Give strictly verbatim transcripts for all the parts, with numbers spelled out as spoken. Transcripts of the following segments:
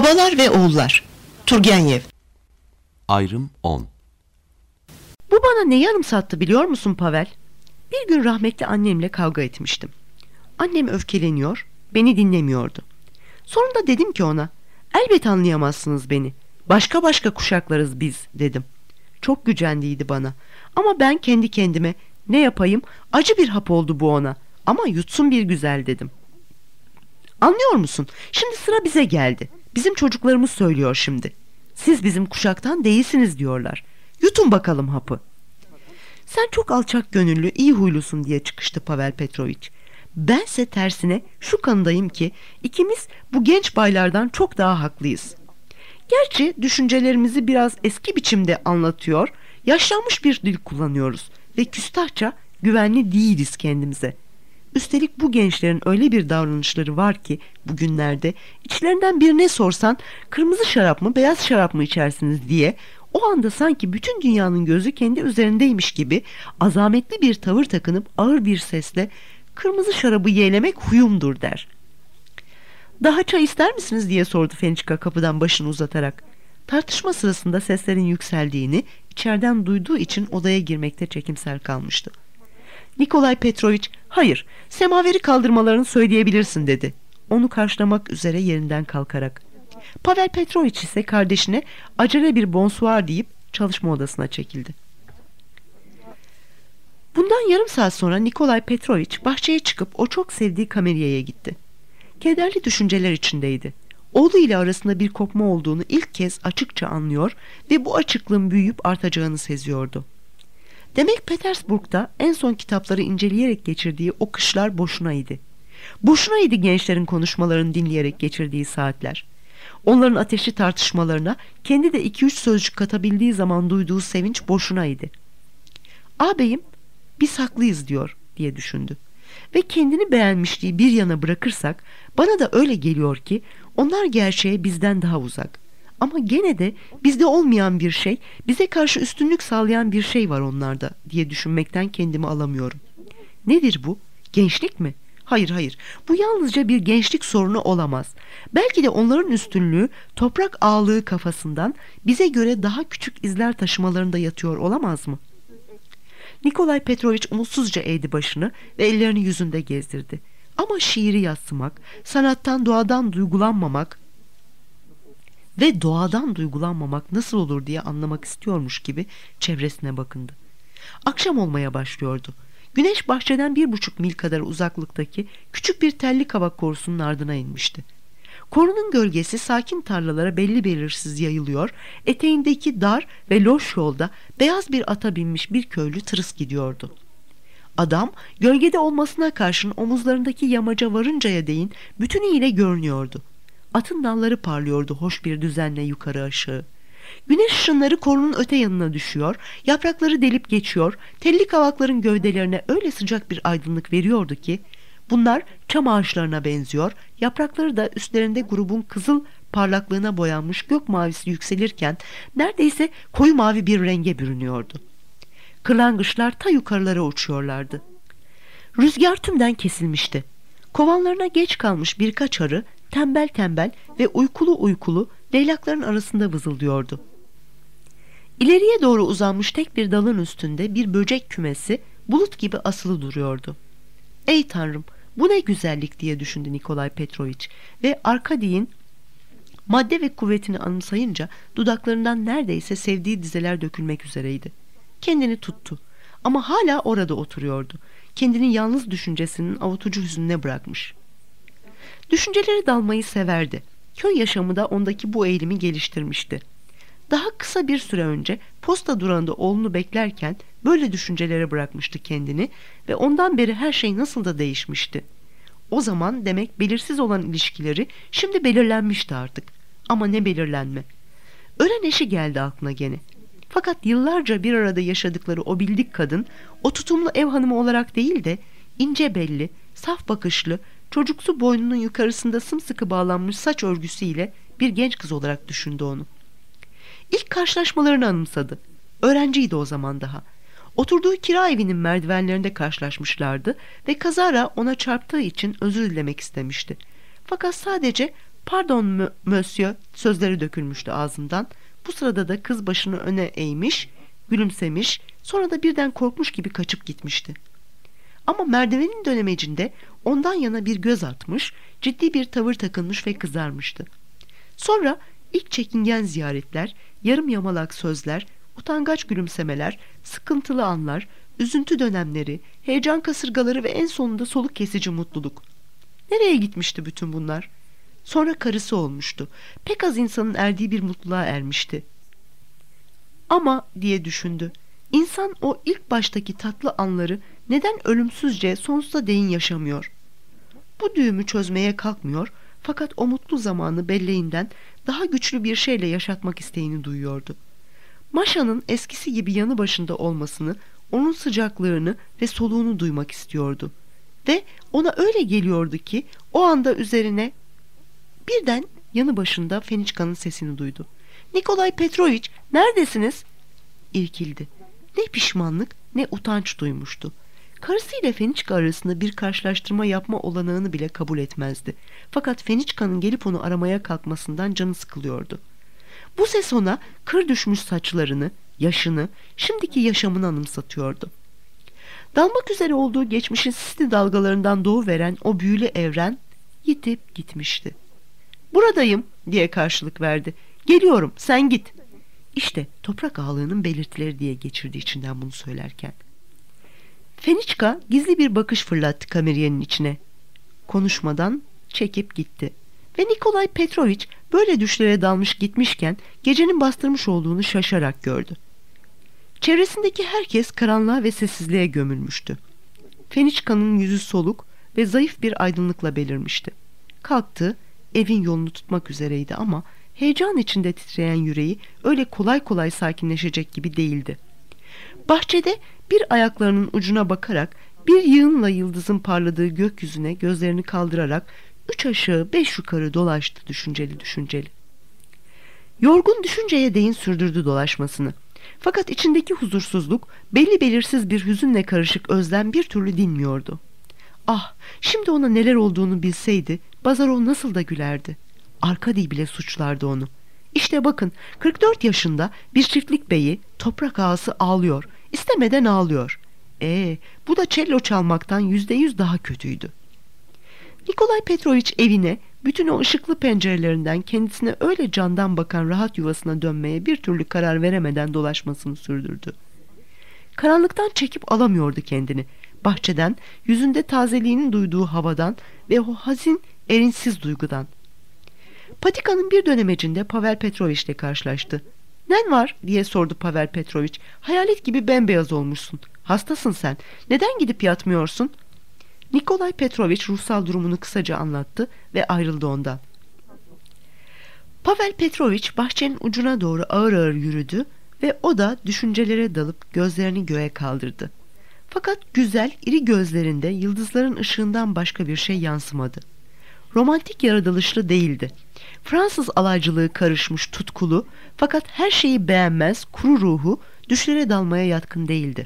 Babalar ve Oğullar. Turgenev. Ayrım on. Bu bana ne yarım sattı biliyor musun Pavel? Bir gün rahmetli annemle kavga etmiştim. Annem öfkeleniyor, beni dinlemiyordu. Sonunda dedim ki ona, elbet anlayamazsınız beni. Başka başka kuşaklarız biz dedim. Çok gücendiydi bana. Ama ben kendi kendime, ne yapayım, acı bir hap oldu bu ona. Ama yutsun bir güzel dedim. Anlıyor musun? Şimdi sıra bize geldi. Bizim çocuklarımız söylüyor şimdi. Siz bizim kuşaktan değilsiniz diyorlar. Yutun bakalım hapı. Sen çok alçak gönüllü, iyi huylusun diye çıkıştı Pavel Petroviç. Bense tersine şu kanıdayım ki ikimiz bu genç baylardan çok daha haklıyız. Gerçi düşüncelerimizi biraz eski biçimde anlatıyor, yaşlanmış bir dil kullanıyoruz ve küstahça güvenli değiliz kendimize. Üstelik bu gençlerin öyle bir davranışları var ki bugünlerde içlerinden birine sorsan kırmızı şarap mı beyaz şarap mı içersiniz diye o anda sanki bütün dünyanın gözü kendi üzerindeymiş gibi azametli bir tavır takınıp ağır bir sesle kırmızı şarabı yeğlemek huyumdur der. Daha çay ister misiniz diye sordu Feniçka kapıdan başını uzatarak. Tartışma sırasında seslerin yükseldiğini içeriden duyduğu için odaya girmekte çekimser kalmıştı. Nikolay Petroviç, hayır, semaveri kaldırmalarını söyleyebilirsin dedi. Onu karşılamak üzere yerinden kalkarak. Pavel Petroviç ise kardeşine acele bir bonsoir deyip çalışma odasına çekildi. Bundan yarım saat sonra Nikolay Petroviç bahçeye çıkıp o çok sevdiği kameriye gitti. Kederli düşünceler içindeydi. Oğlu ile arasında bir kopma olduğunu ilk kez açıkça anlıyor ve bu açıklığın büyüyüp artacağını seziyordu. Demek Petersburg'da en son kitapları inceleyerek geçirdiği o kışlar boşunaydı. Boşunaydı gençlerin konuşmalarını dinleyerek geçirdiği saatler. Onların ateşli tartışmalarına kendi de iki üç sözcük katabildiği zaman duyduğu sevinç boşunaydı. Ağabeyim, biz haklıyız diyor diye düşündü. Ve kendini beğenmişliği bir yana bırakırsak bana da öyle geliyor ki onlar gerçeğe bizden daha uzak. Ama gene de bizde olmayan bir şey, bize karşı üstünlük sağlayan bir şey var onlarda diye düşünmekten kendimi alamıyorum. Nedir bu? Gençlik mi? Hayır hayır, bu yalnızca bir gençlik sorunu olamaz. Belki de onların üstünlüğü toprak ağlığı kafasından bize göre daha küçük izler taşımalarında yatıyor olamaz mı? Nikolay Petroviç umutsuzca eğdi başını ve ellerini yüzünde gezdirdi. Ama şiiri yadsımak, sanattan doğadan duygulanmamak ve doğadan duygulanmamak nasıl olur diye anlamak istiyormuş gibi çevresine bakındı. Akşam olmaya başlıyordu. Güneş bahçeden bir buçuk mil kadar uzaklıktaki küçük bir telli kavak korusunun ardına inmişti. Korunun gölgesi sakin tarlalara belli belirsiz yayılıyor, eteğindeki dar ve loş yolda beyaz bir ata binmiş bir köylü tırıs gidiyordu. Adam gölgede olmasına karşın omuzlarındaki yamaca varıncaya değin bütünüyle görünüyordu. Atın dalları parlıyordu hoş bir düzenle yukarı aşağı. Güneş ışınları korunun öte yanına düşüyor, yaprakları delip geçiyor, telli kavakların gövdelerine öyle sıcak bir aydınlık veriyordu ki bunlar çam ağaçlarına benziyor, yaprakları da üstlerinde grubun kızıl parlaklığına boyanmış gök mavisi yükselirken neredeyse koyu mavi bir renge bürünüyordu. Kırlangıçlar ta yukarılara uçuyorlardı. Rüzgar tümden kesilmişti. Kovanlarına geç kalmış birkaç arı tembel tembel ve uykulu uykulu leylakların arasında vızıldıyordu. İleriye doğru uzanmış tek bir dalın üstünde bir böcek kümesi bulut gibi asılı duruyordu. Ey Tanrım, bu ne güzellik diye düşündü Nikolay Petroviç ve Arkadiy'in madde ve kuvvetini anımsayınca dudaklarından neredeyse sevdiği dizeler dökülmek üzereydi. Kendini tuttu ama hala orada oturuyordu. Kendini yalnız düşüncesinin avutucu hüznüne bırakmış. Düşünceleri dalmayı severdi. Köy yaşamı da ondaki bu eğilimi geliştirmişti. Daha kısa bir süre önce posta durağında oğlunu beklerken böyle düşüncelere bırakmıştı kendini ve ondan beri her şey nasıl da değişmişti. O zaman demek belirsiz olan ilişkileri şimdi belirlenmişti artık. Ama ne belirlenme. Ölen eşi geldi aklına gene. Fakat yıllarca bir arada yaşadıkları o bildik kadın, o tutumlu ev hanımı olarak değil de ince belli, saf bakışlı, çocuksu boynunun yukarısında sımsıkı bağlanmış saç örgüsüyle bir genç kız olarak düşündü onu. İlk karşılaşmalarını anımsadı. Öğrenciydi o zaman daha. Oturduğu kira evinin merdivenlerinde karşılaşmışlardı ve kazara ona çarptığı için özür dilemek istemişti. Fakat sadece "Pardon mö- monsieur" sözleri dökülmüştü ağzından. Bu sırada da kız başını öne eğmiş, gülümsemiş, sonra da birden korkmuş gibi kaçıp gitmişti. Ama merdivenin dönemecinde ondan yana bir göz atmış, ciddi bir tavır takınmış ve kızarmıştı. Sonra ilk çekingen ziyaretler, yarım yamalak sözler, utangaç gülümsemeler, sıkıntılı anlar, üzüntü dönemleri, heyecan kasırgaları ve en sonunda soluk kesici mutluluk. Nereye gitmişti bütün bunlar? Sonra karısı olmuştu. Pek az insanın erdiği bir mutluluğa ermişti. Ama diye düşündü, İnsan o ilk baştaki tatlı anları neden ölümsüzce sonsuza değin yaşamıyor? Bu düğümü çözmeye kalkmıyor, fakat o mutlu zamanı belleğinden daha güçlü bir şeyle yaşatmak isteğini duyuyordu. Maşa'nın eskisi gibi yanı başında olmasını, onun sıcaklığını ve soluğunu duymak istiyordu. Ve ona öyle geliyordu ki o anda üzerine birden yanı başında Feniçka'nın sesini duydu. "Nikolay Petroviç, neredesiniz?" İrkildi. Ne pişmanlık ne utanç duymuştu. Karısıyla Feniçka arasında bir karşılaştırma yapma olanağını bile kabul etmezdi. Fakat Feniçka'nın gelip onu aramaya kalkmasından canı sıkılıyordu. Bu ses ona kır düşmüş saçlarını, yaşını, şimdiki yaşamını anımsatıyordu. Dalmak üzere olduğu geçmişin sisli dalgalarından doğuveren o büyülü evren yitip gitmişti. "Buradayım" diye karşılık verdi. "Geliyorum, sen git." İşte toprak ağalığının belirtileri diye geçirdi içinden bunu söylerken. Feniçka gizli bir bakış fırlattı kameriyenin içine. Konuşmadan çekip gitti. Ve Nikolay Petroviç böyle düşlere dalmış gitmişken gecenin bastırmış olduğunu şaşarak gördü. Çevresindeki herkes karanlığa ve sessizliğe gömülmüştü. Feniçka'nın yüzü soluk ve zayıf bir aydınlıkla belirmişti. Kalktı, evin yolunu tutmak üzereydi ama heyecan içinde titreyen yüreği öyle kolay kolay sakinleşecek gibi değildi. Bahçede bir ayaklarının ucuna bakarak bir yığınla yıldızın parladığı gökyüzüne gözlerini kaldırarak üç aşağı beş yukarı dolaştı düşünceli düşünceli. Yorgun düşünceye değin sürdürdü dolaşmasını. Fakat içindeki huzursuzluk, belli belirsiz bir hüzünle karışık özlem bir türlü dinmiyordu. Ah, şimdi ona neler olduğunu bilseydi Bazarov nasıl da gülerdi. Arkadi bile suçlardı onu. İşte bakın, kırk dört yaşında bir çiftlik beyi, toprak ağası ağlıyor. İstemeden ağlıyor. Ee, bu da cello çalmaktan yüzde yüz daha kötüydü. Nikolay Petroviç evine, bütün o ışıklı pencerelerinden kendisine öyle candan bakan rahat yuvasına dönmeye bir türlü karar veremeden dolaşmasını sürdürdü. Karanlıktan çekip alamıyordu kendini. Bahçeden, yüzünde tazeliğinin duyduğu havadan ve o hazin, erinsiz duygudan. Patikanın bir dönemecinde Pavel Petroviç ile karşılaştı. "Nen var?" diye sordu Pavel Petroviç. "Hayalet gibi bembeyaz olmuşsun. Hastasın sen. Neden gidip yatmıyorsun?" Nikolay Petroviç ruhsal durumunu kısaca anlattı ve ayrıldı ondan. Pavel Petroviç bahçenin ucuna doğru ağır ağır yürüdü ve o da düşüncelere dalıp gözlerini göğe kaldırdı. Fakat güzel, iri gözlerinde yıldızların ışığından başka bir şey yansımadı. Romantik yaratılışlı değildi. Fransız alaycılığı karışmış tutkulu, fakat her şeyi beğenmez, kuru ruhu, düşlere dalmaya yatkın değildi.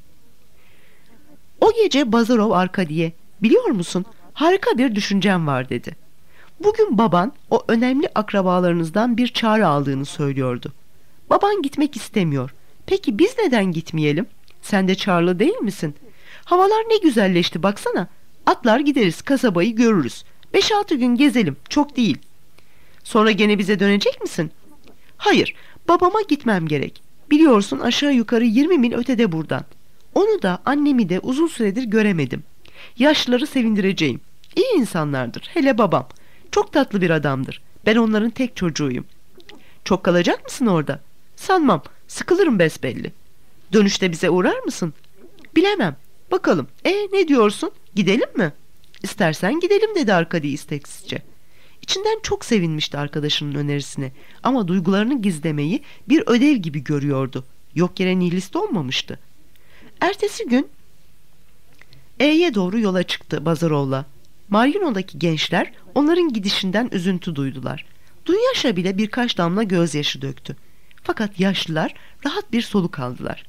O gece Bazarov Arkadi'ye, "Biliyor musun, harika bir düşüncem var" dedi. "Bugün baban o önemli akrabalarınızdan bir çağrı aldığını söylüyordu. Baban gitmek istemiyor. Peki biz neden gitmeyelim? Sen de çağrılı değil misin? Havalar ne güzelleşti baksana. Atlar gideriz, kasabayı görürüz. Beş altı gün gezelim, çok değil." "Sonra gene bize dönecek misin?" "Hayır, babama gitmem gerek. Biliyorsun aşağı yukarı yirmi mil ötede buradan. Onu da annemi de uzun süredir göremedim. Yaşlıları sevindireceğim. İyi insanlardır, hele babam. Çok tatlı bir adamdır. Ben onların tek çocuğuyum." "Çok kalacak mısın orada?" "Sanmam, sıkılırım besbelli." "Dönüşte bize uğrar mısın?" "Bilemem, bakalım. E ne diyorsun, gidelim mi?" "İstersen gidelim" dedi Arkadi isteksizce. İçinden çok sevinmişti arkadaşının önerisine ama duygularını gizlemeyi bir ödev gibi görüyordu. Yok yere nihilist olmamıştı. Ertesi gün E'ye doğru yola çıktı Bazarov'la. Marino'daki gençler onların gidişinden üzüntü duydular. Dunyaşa bile birkaç damla gözyaşı döktü. Fakat yaşlılar rahat bir soluk aldılar.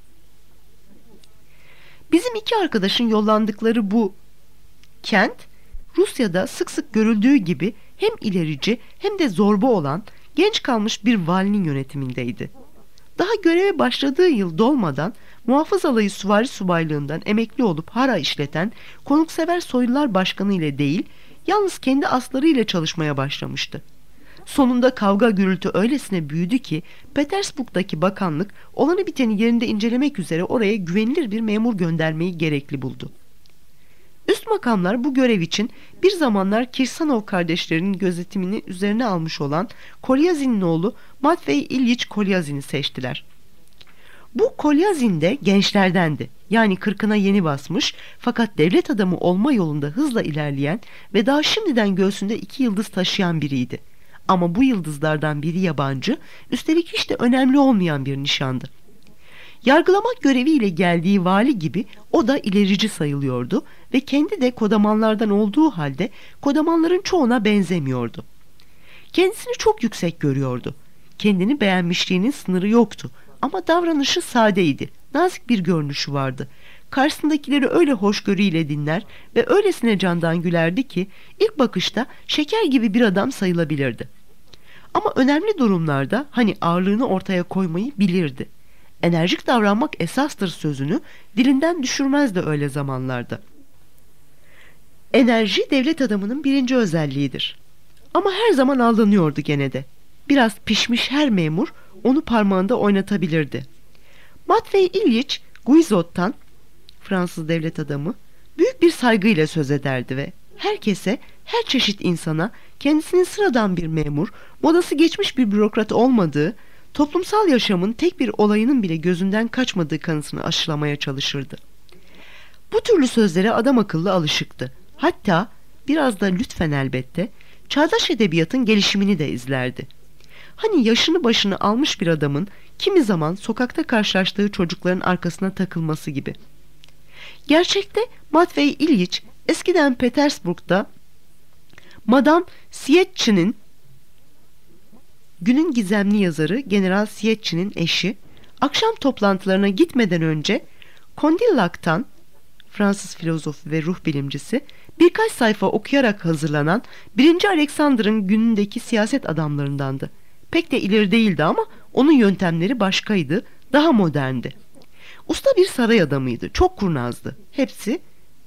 Bizim iki arkadaşın yollandıkları bu kent, Rusya'da sık sık görüldüğü gibi hem ilerici hem de zorba olan genç kalmış bir valinin yönetimindeydi. Daha göreve başladığı yıl dolmadan Muhafız-alayı Süvari Subaylığından emekli olup hara işleten konuksever soylular başkanı ile değil, yalnız kendi asları ile çalışmaya başlamıştı. Sonunda kavga gürültü öylesine büyüdü ki Petersburg'daki bakanlık olanı biteni yerinde incelemek üzere oraya güvenilir bir memur göndermeyi gerekli buldu. Üst makamlar bu görev için bir zamanlar Kirsanov kardeşlerinin gözetimini üzerine almış olan Kolyazin'in oğlu Matvey İlyich Kolyazin'i seçtiler. Bu Kolyazin de gençlerdendi. Yani kırkına yeni basmış fakat devlet adamı olma yolunda hızla ilerleyen ve daha şimdiden göğsünde iki yıldız taşıyan biriydi. Ama bu yıldızlardan biri yabancı, üstelik hiç de önemli olmayan bir nişandı. Yargılamak göreviyle geldiği vali gibi o da ilerici sayılıyordu ve kendi de kodamanlardan olduğu halde kodamanların çoğuna benzemiyordu. Kendisini çok yüksek görüyordu. Kendini beğenmişliğinin sınırı yoktu ama davranışı sadeydi. Nazik bir görünüşü vardı. Karşısındakileri öyle hoşgörüyle dinler ve öylesine candan gülerdi ki ilk bakışta şeker gibi bir adam sayılabilirdi. Ama önemli durumlarda hani ağırlığını ortaya koymayı bilirdi. Enerjik davranmak esastır sözünü dilinden düşürmezdi öyle zamanlarda. Enerji devlet adamının birinci özelliğidir. Ama her zaman aldanıyordu gene de. Biraz pişmiş her memur onu parmağında oynatabilirdi. Matvey İlyich Guizot'tan, Fransız devlet adamı, büyük bir saygıyla söz ederdi ve herkese, her çeşit insana kendisinin sıradan bir memur, modası geçmiş bir bürokrat olmadığı, toplumsal yaşamın tek bir olayının bile gözünden kaçmadığı kanısını aşılamaya çalışırdı. Bu türlü sözlere adam akıllı alışıktı. Hatta biraz da lütfen elbette çağdaş edebiyatın gelişimini de izlerdi. Hani yaşını başını almış bir adamın kimi zaman sokakta karşılaştığı çocukların arkasına takılması gibi. Gerçekte Matvey İlyich eskiden Petersburg'da Madame Siyetçi'nin, günün gizemli yazarı General Siyetçi'nin eşi, akşam toplantılarına gitmeden önce Condillac'tan, Fransız filozofu ve ruh bilimcisi, birkaç sayfa okuyarak hazırlanan birinci. Alexander'ın günündeki siyaset adamlarındandı. Pek de ileri değildi ama onun yöntemleri başkaydı, daha moderndi. Usta bir saray adamıydı, çok kurnazdı. Hepsi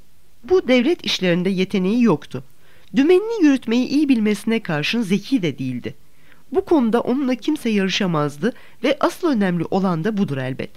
bu devlet işlerinde yeteneği yoktu. Dümenini yürütmeyi iyi bilmesine karşın zeki de değildi. Bu konuda onunla kimse yarışamazdı ve asıl önemli olan da budur elbet.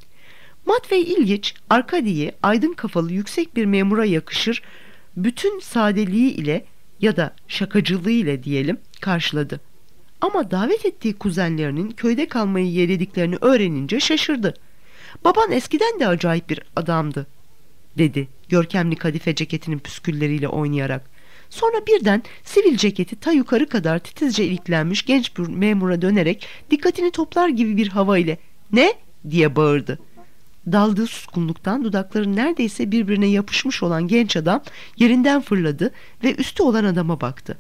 Matvey İlyich, Arkadi'yi aydın kafalı yüksek bir memura yakışır, bütün sadeliği ile ya da şakacılığı ile diyelim karşıladı. Ama davet ettiği kuzenlerinin köyde kalmayı yeğlediklerini öğrenince şaşırdı. "Baban eskiden de acayip bir adamdı," dedi görkemli kadife ceketinin püskülleriyle oynayarak. Sonra birden sivil ceketi ta yukarı kadar titizce iliklenmiş genç bir memura dönerek dikkatini toplar gibi bir hava ile "Ne?" diye bağırdı. Daldığı suskunluktan dudakları neredeyse birbirine yapışmış olan genç adam yerinden fırladı ve üstü olan adama baktı.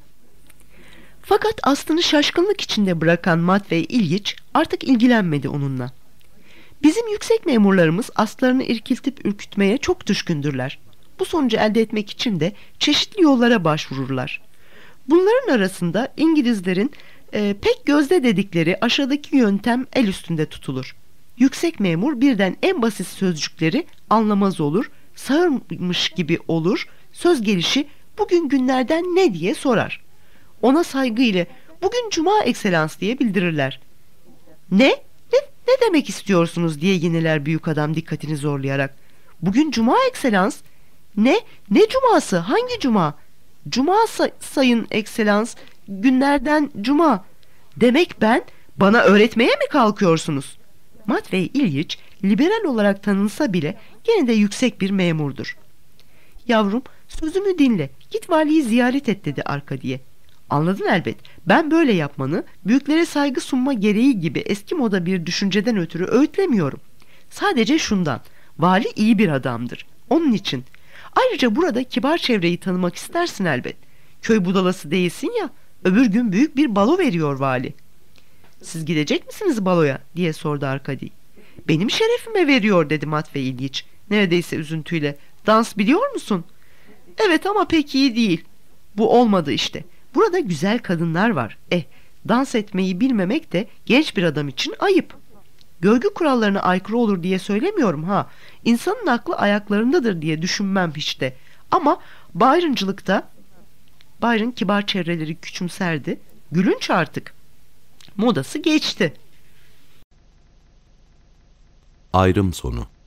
Fakat aslını şaşkınlık içinde bırakan Matvey İlyich artık ilgilenmedi onunla. "Bizim yüksek memurlarımız aslarını irkiltip ürkütmeye çok düşkündürler. Bu sonucu elde etmek için de çeşitli yollara başvururlar. Bunların arasında İngilizlerin e, pek gözde dedikleri aşağıdaki yöntem el üstünde tutulur. Yüksek memur birden en basit sözcükleri anlamaz olur, sağırmış gibi olur, söz gelişi bugün günlerden ne diye sorar. Ona saygıyla bugün cuma ekselans diye bildirirler. Ne? Ne, ne demek istiyorsunuz diye yeniler büyük adam dikkatini zorlayarak. Bugün cuma ekselans. Ne? Ne cuması? Hangi cuma? Cuma say sayın ekselans, günlerden cuma. Demek ben, bana öğretmeye mi kalkıyorsunuz? Matvey İlyich liberal olarak tanınsa bile gene de yüksek bir memurdur. Yavrum, sözümü dinle, git valiyi ziyaret et dedi Arkadi'ye. Anladın elbet, ben böyle yapmanı büyüklere saygı sunma gereği gibi eski moda bir düşünceden ötürü öğütlemiyorum. Sadece şundan, vali iyi bir adamdır. Onun için. Ayrıca burada kibar çevreyi tanımak istersin elbet. Köy budalası değilsin ya, öbür gün büyük bir balo veriyor vali. Siz gidecek misiniz baloya diye sordu Arkadi. Benim şerefime veriyor dedi Matvey İlyich neredeyse üzüntüyle. Dans biliyor musun? Evet ama pek iyi değil. Bu olmadı işte. Burada güzel kadınlar var. Eh, dans etmeyi bilmemek de genç bir adam için ayıp. Görgü kurallarına aykırı olur diye söylemiyorum ha. İnsanın aklı ayaklarındadır diye düşünmem hiç de. Ama Byron'cılıkta Byron kibar çevreleri küçümserdi. Gülünç artık. Modası geçti. Ayrım sonu.